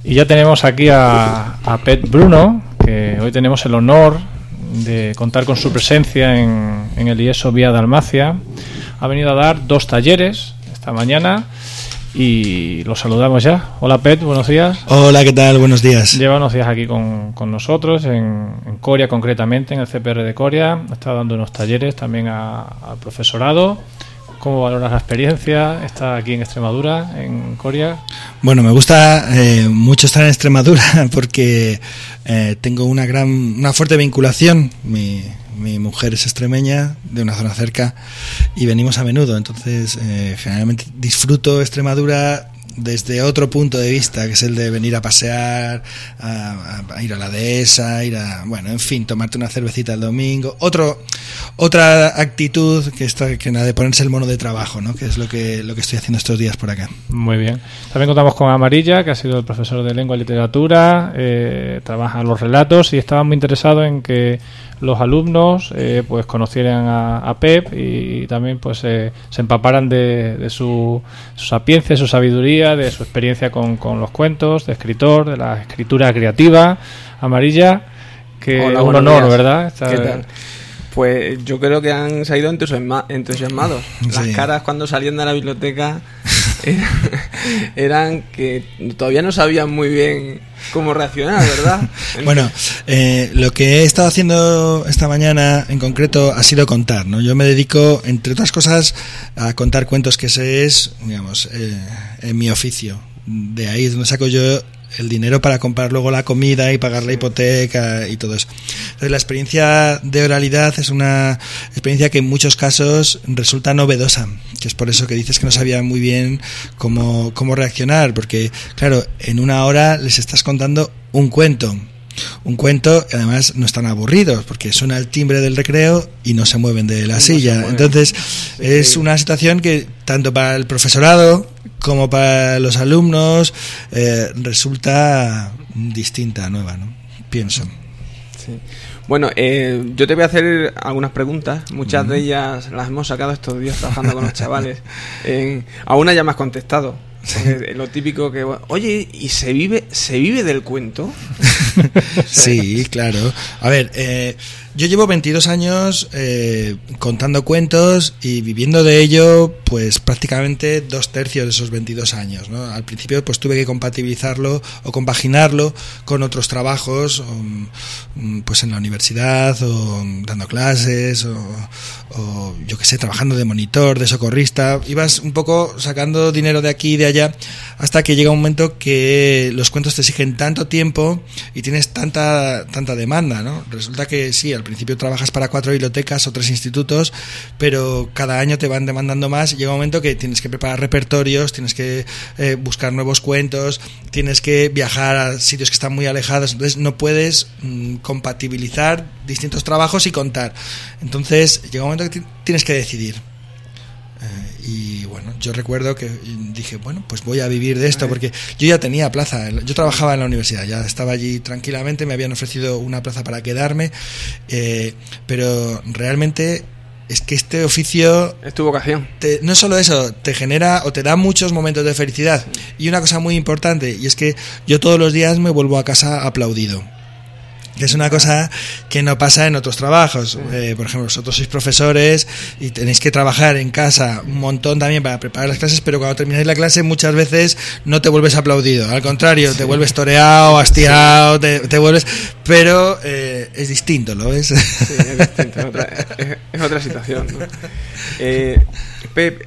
Y ya tenemos aquí a Pep Bruno, que hoy tenemos el honor de contar con su presencia en el IESO Vía Dalmacia. Ha venido a dar 2 talleres esta mañana y lo saludamos ya. Hola Pep, buenos días. Hola, ¿qué tal? Buenos días. Lleva unos días aquí con nosotros, en Coria concretamente, en el CPR de Coria. Está dando unos talleres también al profesorado. ¿Cómo valoras la experiencia? ¿Está aquí en Extremadura, en Coria? Bueno, me gusta mucho estar en Extremadura porque tengo una fuerte vinculación. Mi mujer es extremeña, de una zona cerca, y venimos a menudo. Entonces, generalmente disfruto Extremadura desde otro punto de vista, que es el de venir a pasear, a ir a la dehesa, en fin, tomarte una cervecita el domingo. Otra actitud que la de ponerse el mono de trabajo, ¿no? Que es lo que estoy haciendo estos días por acá. Muy bien. También contamos con Amarilla, que ha sido el profesor de lengua y literatura, trabaja los relatos y estaba muy interesado en que los alumnos pues conocieran a Pep y también pues se empaparan de su sapiencia, su sabiduría, de su experiencia con los cuentos, de escritor, de la escritura creativa. Amarilla, que Hola, es un honor, días. ¿verdad? ¿Qué tal? Pues yo creo que han salido entusiasmados. Las caras cuando salían de la biblioteca eran que todavía no sabían muy bien cómo reaccionar, ¿verdad? Bueno, lo que he estado haciendo esta mañana en concreto ha sido contar, ¿no? Yo me dedico, entre otras cosas, a contar cuentos, que ese es, digamos, mi oficio. De ahí es donde saco yo el dinero para comprar luego la comida y pagar la hipoteca y todo eso. Entonces, la experiencia de oralidad es una experiencia que en muchos casos resulta novedosa, que es por eso que dices que no sabía muy bien cómo reaccionar, porque claro, en una hora les estás contando un cuento, y además no están aburridos porque suena el timbre del recreo y no se mueven de la silla. Entonces es una situación que tanto para el profesorado como para los alumnos resulta distinta, nueva, ¿no? Pienso. Sí. Bueno, yo te voy a hacer algunas preguntas. Muchas de ellas las hemos sacado estos días trabajando con los chavales. A una ya me has contestado. Lo típico que, oye, ¿y se vive del cuento? Sí, claro. A ver, yo llevo 22 años contando cuentos y viviendo de ello, pues prácticamente 2/3 de esos 22 años, ¿no? Al principio pues tuve que compatibilizarlo o compaginarlo con otros trabajos, pues en la universidad o dando clases o yo qué sé, trabajando de monitor, de socorrista. Ibas un poco sacando dinero de aquí y de allá hasta que llega un momento que los cuentos te exigen tanto tiempo y tienes tanta demanda, ¿no? Resulta que sí, al principio trabajas para 4 bibliotecas o 3 institutos, pero cada año te van demandando más y llega un momento que tienes que preparar repertorios, tienes que buscar nuevos cuentos, tienes que viajar a sitios que están muy alejados, entonces no puedes compatibilizar distintos trabajos y contar. Entonces llega un momento que tienes que decidir. Y bueno, yo recuerdo que dije, bueno, pues voy a vivir de esto, porque yo ya tenía plaza, yo trabajaba en la universidad, ya estaba allí tranquilamente, me habían ofrecido una plaza para quedarme, pero realmente es que este oficio es tu vocación. No solo eso, te genera o te da muchos momentos de felicidad. Y una cosa muy importante, y es que yo todos los días me vuelvo a casa aplaudido, que es una cosa que no pasa en otros trabajos. Por ejemplo, vosotros sois profesores y tenéis que trabajar en casa un montón también para preparar las clases, pero cuando termináis la clase muchas veces no te vuelves aplaudido, al contrario, te vuelves toreado, hastiado, te vuelves... Pero es distinto, ¿lo ves? Sí, es distinto, es otra situación, ¿no? Pep,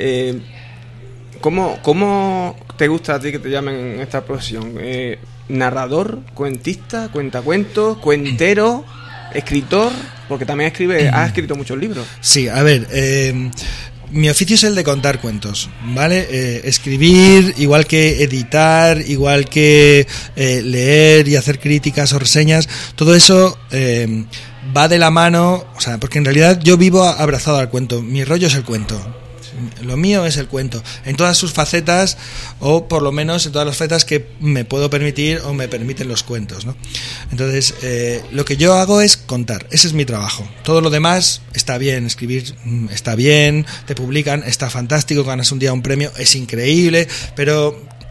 ¿cómo te gusta a ti que te llamen en esta profesión? ¿Narrador, cuentista, cuentacuentos, cuentero, escritor? Porque también has escrito muchos libros. Sí, a ver, mi oficio es el de contar cuentos, ¿vale? Escribir, igual que editar, igual que leer y hacer críticas o reseñas, todo eso va de la mano, o sea, porque en realidad yo vivo abrazado al cuento, mi rollo es el cuento. Lo mío es el cuento, en todas sus facetas, o por lo menos en todas las facetas que me puedo permitir o me permiten los cuentos, ¿no? Entonces, lo que yo hago es contar, ese es mi trabajo. Todo lo demás está bien, escribir está bien, te publican, está fantástico, ganas un día un premio, es increíble, pero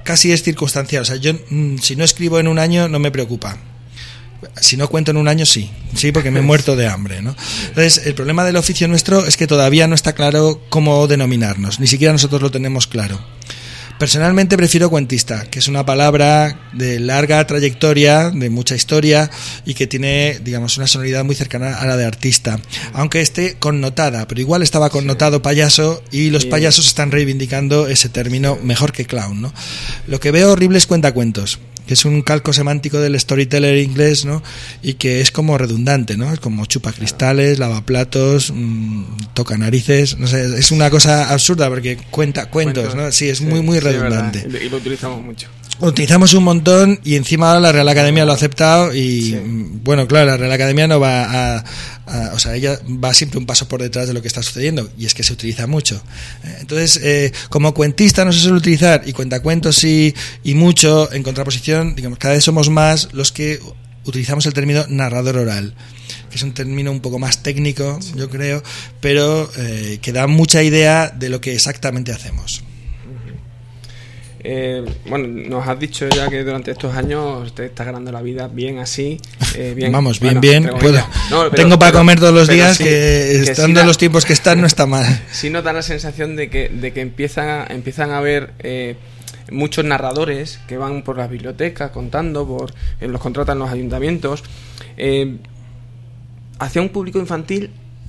casi es circunstancial. O sea, yo si no escribo en un año no me preocupa. Si no cuento en un año, sí, porque me he muerto de hambre, ¿no? Entonces, el problema del oficio nuestro es que todavía no está claro cómo denominarnos, ni siquiera nosotros lo tenemos claro. Personalmente prefiero cuentista, que es una palabra de larga trayectoria, de mucha historia y que tiene, digamos, una sonoridad muy cercana a la de artista, aunque esté connotada, pero igual estaba connotado payaso y los payasos están reivindicando ese término mejor que clown, ¿no? Lo que veo horrible es cuentacuentos, que es un calco semántico del storyteller inglés, ¿no? Y que es como redundante, ¿no? Es como chupa cristales, lavaplatos, toca narices, no sé, es una cosa absurda porque cuenta cuentos, ¿no? Sí, es muy redundante. Y lo utilizamos mucho. Lo utilizamos un montón y encima ahora la Real Academia lo ha aceptado y bueno, claro, la Real Academia no va o sea, ella va siempre un paso por detrás de lo que está sucediendo y es que se utiliza mucho. Entonces, como cuentista no se suele utilizar y cuentacuentos sí y mucho, en contraposición, digamos, cada vez somos más los que utilizamos el término narrador oral, que es un término un poco más técnico, yo creo, pero que da mucha idea de lo que exactamente hacemos. Bueno, nos has dicho ya que durante estos años te estás ganando la vida bien así, bien. Vamos, bien, puedo. No, tengo para comer todos los días, sí, que estando en los tiempos que están no está mal. Sí nos da la sensación de que empiezan a haber muchos narradores que van por las bibliotecas contando, los contratan los ayuntamientos, hacia un público infantil,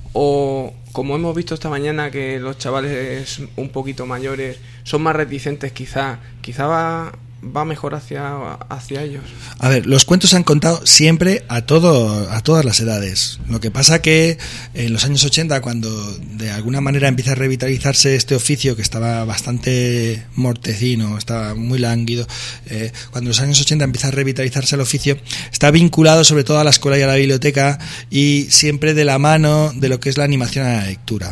o como hemos visto esta mañana que los chavales un poquito mayores son más reticentes, quizá va mejor hacia ellos. A ver, los cuentos se han contado siempre a todas las edades. Lo que pasa que en los años 80, cuando de alguna manera empieza a revitalizarse este oficio que estaba bastante mortecino, estaba muy lánguido, cuando en los años 80 empieza a revitalizarse el oficio, está vinculado sobre todo a la escuela y a la biblioteca y siempre de la mano de lo que es la animación a la lectura.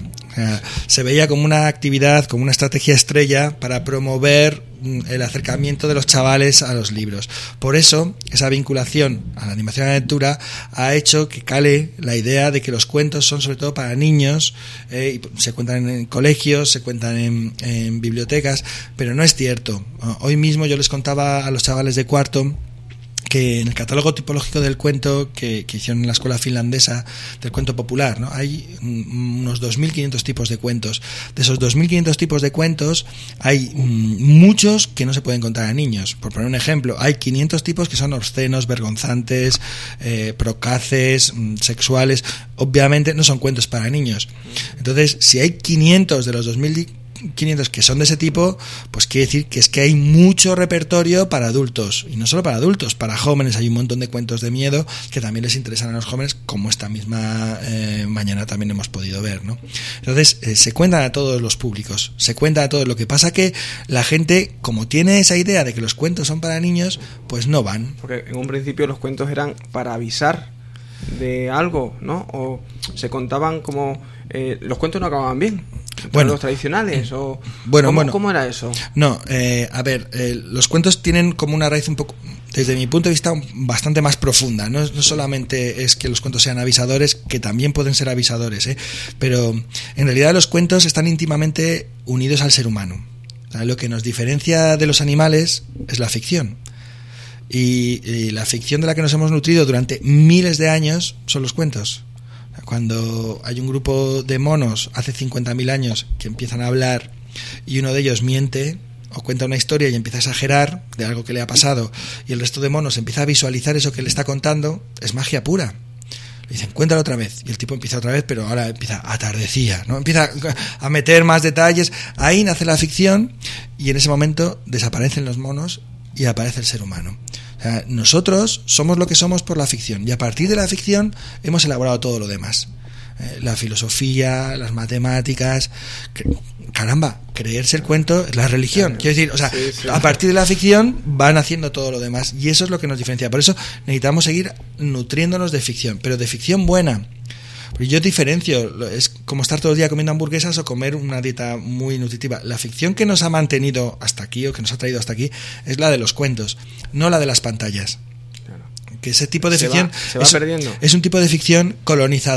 Se veía como una actividad, como una estrategia estrella para promover el acercamiento de los chavales a los libros. Por eso, esa vinculación a la animación a la lectura ha hecho que cale la idea de que los cuentos son sobre todo para niños, y se cuentan en colegios, se cuentan en bibliotecas, pero no es cierto. Hoy mismo yo les contaba a los chavales de cuarto que en el catálogo tipológico del cuento que hicieron en la escuela finlandesa del cuento popular, ¿no? Hay unos 2.500 tipos de cuentos. De esos 2.500 tipos de cuentos hay muchos que no se pueden contar a niños. Por poner un ejemplo, hay 500 tipos que son obscenos, vergonzantes, procaces, sexuales. Obviamente no son cuentos para niños. Entonces, si hay 500 de los 2.500 que son de ese tipo, pues quiere decir que es que hay mucho repertorio para adultos, y no solo para adultos, para jóvenes. Hay un montón de cuentos de miedo que también les interesan a los jóvenes, como esta misma mañana también hemos podido ver, ¿no? Entonces, se cuentan a todos los públicos, se cuentan a todos. Lo que pasa que la gente, como tiene esa idea de que los cuentos son para niños, pues no van. Porque en un principio los cuentos eran para avisar de algo, ¿no? O se contaban como... los cuentos no acababan bien. Bueno, los tradicionales o ¿cómo era eso? No, a ver, los cuentos tienen como una raíz un poco, desde mi punto de vista, bastante más profunda. No solamente es que los cuentos sean avisadores, que también pueden ser avisadores, pero en realidad los cuentos están íntimamente unidos al ser humano. O sea, lo que nos diferencia de los animales es la ficción. Y la ficción de la que nos hemos nutrido durante miles de años son los cuentos. Cuando hay un grupo de monos hace 50.000 años que empiezan a hablar y uno de ellos miente o cuenta una historia y empieza a exagerar de algo que le ha pasado, y el resto de monos empieza a visualizar eso que le está contando, es magia pura. Le dicen, cuéntalo otra vez, y el tipo empieza otra vez, pero ahora empieza atardecía, ¿no? Empieza a meter más detalles. Ahí nace la ficción y en ese momento desaparecen los monos y aparece el ser humano. O sea, nosotros somos lo que somos por la ficción, y a partir de la ficción hemos elaborado todo lo demás. La filosofía, las matemáticas, caramba, creerse el cuento es la religión. Claro. Quiero decir, o sea, sí. A partir de la ficción van haciendo todo lo demás, y eso es lo que nos diferencia. Por eso necesitamos seguir nutriéndonos de ficción, pero de ficción buena. Porque yo diferencio, es como estar todo el día comiendo hamburguesas o comer una dieta muy nutritiva. La ficción que nos ha mantenido hasta aquí, o que nos ha traído hasta aquí, es la de los cuentos, no la de las pantallas. Claro. Que ese tipo de ficción se va perdiendo. Es un tipo de ficción colonizadora.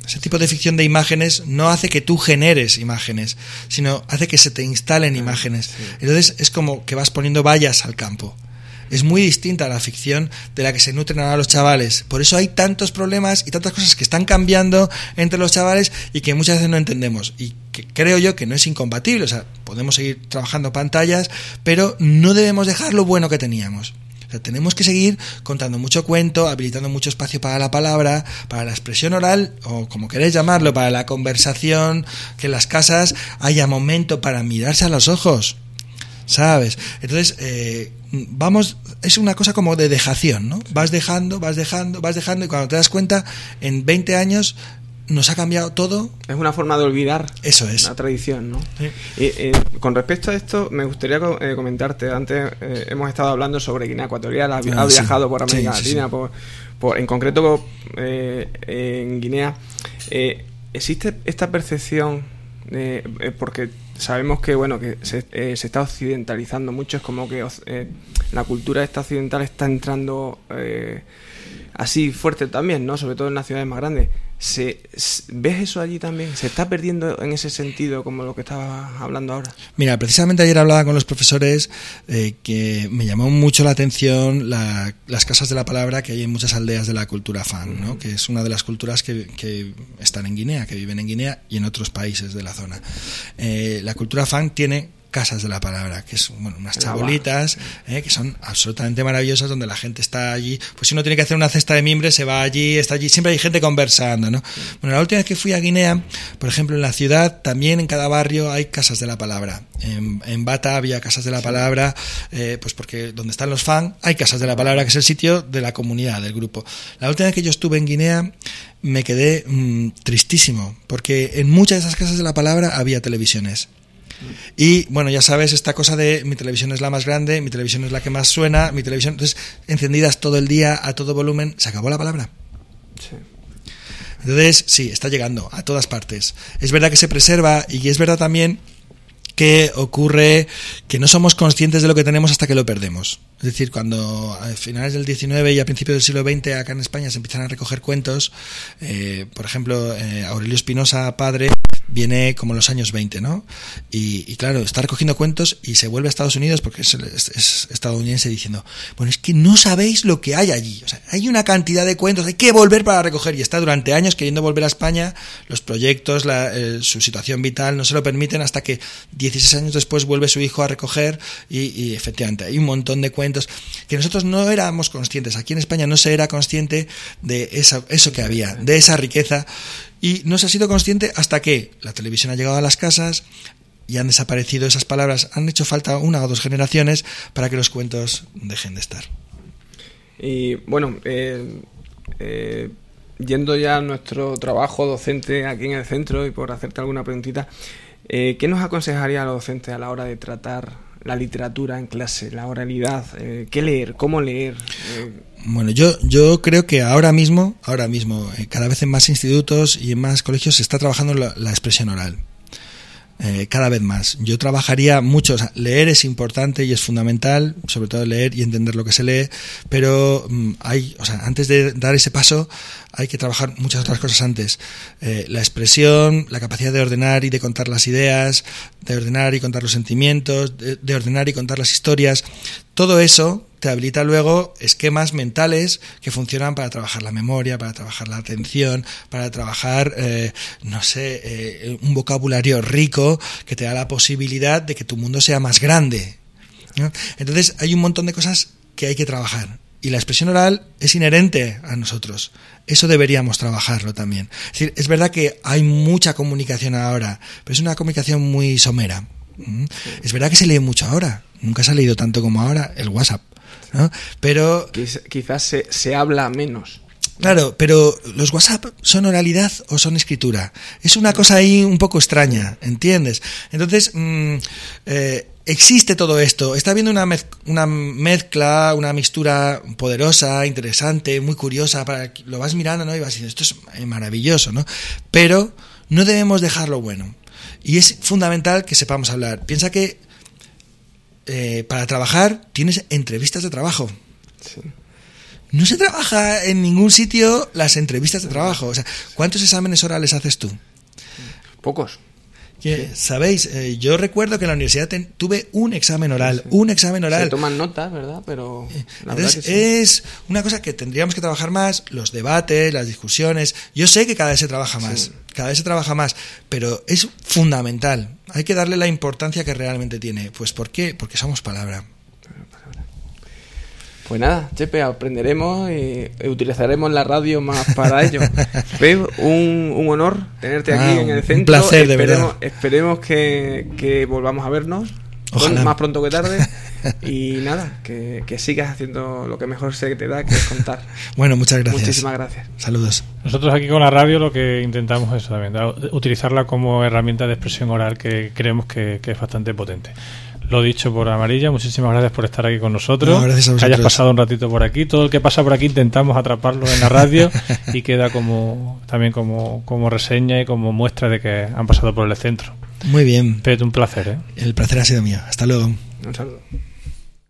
Ese tipo de ficción de imágenes no hace que tú generes imágenes, sino hace que se te instalen imágenes. Entonces es como que vas poniendo vallas al campo. Es muy distinta a la ficción de la que se nutren ahora los chavales. Por eso hay tantos problemas y tantas cosas que están cambiando entre los chavales y que muchas veces no entendemos. Y que creo yo que no es incompatible. O sea, podemos seguir trabajando pantallas, pero no debemos dejar lo bueno que teníamos. O sea, tenemos que seguir contando mucho cuento, habilitando mucho espacio para la palabra, para la expresión oral, o como queréis llamarlo, para la conversación, que en las casas haya momento para mirarse a los ojos, ¿sabes? Entonces, vamos, es una cosa como de dejación, ¿no? Vas dejando, y cuando te das cuenta, en 20 años nos ha cambiado todo. Es una forma de olvidar. Eso es. La tradición, ¿no? Sí. Con respecto a esto, me gustaría comentarte. Antes hemos estado hablando sobre Guinea Ecuatorial. Ha viajado por América Latina, sí. En concreto en Guinea. ¿Existe esta percepción? Porque sabemos que se está occidentalizando mucho. Es como que la cultura esta occidental está entrando así fuerte también, ¿no? Sobre todo en las ciudades más grandes. ¿Ves eso allí también? ¿Se está perdiendo en ese sentido como lo que estabas hablando ahora? Mira, precisamente ayer hablaba con los profesores que me llamó mucho la atención las casas de la palabra que hay en muchas aldeas de la cultura Fang, ¿no? Que es una de las culturas que están en Guinea, que viven en Guinea y en otros países de la zona. La cultura Fang tiene casas de la palabra, que son unas chabolitas que son absolutamente maravillosas, donde la gente está allí. Pues si uno tiene que hacer una cesta de mimbre, se va allí, está allí, siempre hay gente conversando, ¿no? Bueno, la última vez que fui a Guinea, por ejemplo, en la ciudad, también en cada barrio hay casas de la palabra. En Bata había casas de la palabra, pues porque donde están los Fang hay casas de la palabra, que es el sitio de la comunidad, del grupo. La última vez que yo estuve en Guinea me quedé tristísimo, porque en muchas de esas casas de la palabra había televisiones. Y bueno, ya sabes, esta cosa de mi televisión es la más grande, mi televisión es la que más suena, mi televisión, entonces encendidas todo el día a todo volumen, se acabó la palabra. Sí. Entonces sí, está llegando a todas partes. Es verdad que se preserva, y es verdad también que ocurre que no somos conscientes de lo que tenemos hasta que lo perdemos. Es decir, cuando a finales del XIX y a principios del siglo XX acá en España se empiezan a recoger cuentos, por ejemplo, Aurelio Espinosa, padre, viene como en los años 20, ¿no? Y claro, está recogiendo cuentos y se vuelve a Estados Unidos porque es estadounidense, diciendo, bueno, es que no sabéis lo que hay allí. O sea, hay una cantidad de cuentos, hay que volver para recoger. Y está durante años queriendo volver a España. Los proyectos, su situación vital no se lo permiten, hasta que 16 años después vuelve su hijo a recoger y efectivamente hay un montón de cuentos que nosotros no éramos conscientes. Aquí en España no se era consciente de eso que había, de esa riqueza. Y no se ha sido consciente hasta que la televisión ha llegado a las casas y han desaparecido esas palabras. Han hecho falta 1 o 2 generaciones para que los cuentos dejen de estar. Y bueno, yendo ya a nuestro trabajo docente aquí en el centro, y por hacerte alguna preguntita, ¿qué nos aconsejaría a los docentes a la hora de tratar la literatura en clase, la oralidad? ¿Qué leer? ¿Cómo leer? Bueno, yo creo que ahora mismo, cada vez en más institutos y en más colegios se está trabajando la expresión oral. Cada vez más. Yo trabajaría mucho, o sea, leer es importante y es fundamental, sobre todo leer y entender lo que se lee, pero antes de dar ese paso hay que trabajar muchas otras cosas antes. La expresión, la capacidad de ordenar y de contar las ideas, de ordenar y contar los sentimientos, de ordenar y contar las historias. Todo eso te habilita luego esquemas mentales que funcionan para trabajar la memoria, para trabajar la atención, para trabajar, un vocabulario rico que te da la posibilidad de que tu mundo sea más grande, ¿no? Entonces hay un montón de cosas que hay que trabajar. Y la expresión oral es inherente a nosotros. Eso deberíamos trabajarlo también. Es decir, es verdad que hay mucha comunicación ahora, pero es una comunicación muy somera. Es verdad que se lee mucho ahora. Nunca se ha leído tanto como ahora el WhatsApp, ¿no? Pero quizás se habla menos. Claro, pero ¿los WhatsApp son oralidad o son escritura? Es una cosa ahí un poco extraña, ¿entiendes? Entonces, existe todo esto. Está habiendo una mezcla, una mixtura poderosa, interesante, muy curiosa. Lo vas mirando, ¿no? Y vas diciendo, esto es maravilloso, ¿no? Pero no debemos dejar lo bueno. Y es fundamental que sepamos hablar. Piensa que para trabajar tienes entrevistas de trabajo. Sí. no se trabaja en ningún sitio las entrevistas de trabajo. O sea, ¿cuántos exámenes orales haces tú? Pocos. ¿Sabéis? Yo recuerdo que en la universidad tuve un examen oral. Se toman notas, ¿verdad? Pero la entonces verdad que sí. Es una cosa que tendríamos que trabajar más, los debates, las discusiones. Yo sé que cada vez se trabaja más, pero es fundamental. Hay que darle la importancia que realmente tiene. Pues ¿por qué? Porque somos palabra. Pues nada, Chepe, aprenderemos y utilizaremos la radio más para ello. Pep, un honor tenerte aquí en el centro. Un placer, de verdad. Esperemos que volvamos a vernos. Ojalá. Más pronto que tarde. Y nada, que sigas haciendo lo que mejor sé que te da, que es contar. Bueno, muchas gracias. Muchísimas gracias. Saludos. Nosotros aquí con la radio lo que intentamos es también utilizarla como herramienta de expresión oral que creemos que es bastante potente. Lo dicho por Amarilla, muchísimas gracias por estar aquí con nosotros. No, gracias a vosotros. Que hayas pasado un ratito por aquí. Todo el que pasa por aquí intentamos atraparlo en la radio y queda también como reseña y como muestra de que han pasado por el centro. Muy bien. Pep, un placer, ¿eh? El placer ha sido mío. Hasta luego. Un saludo.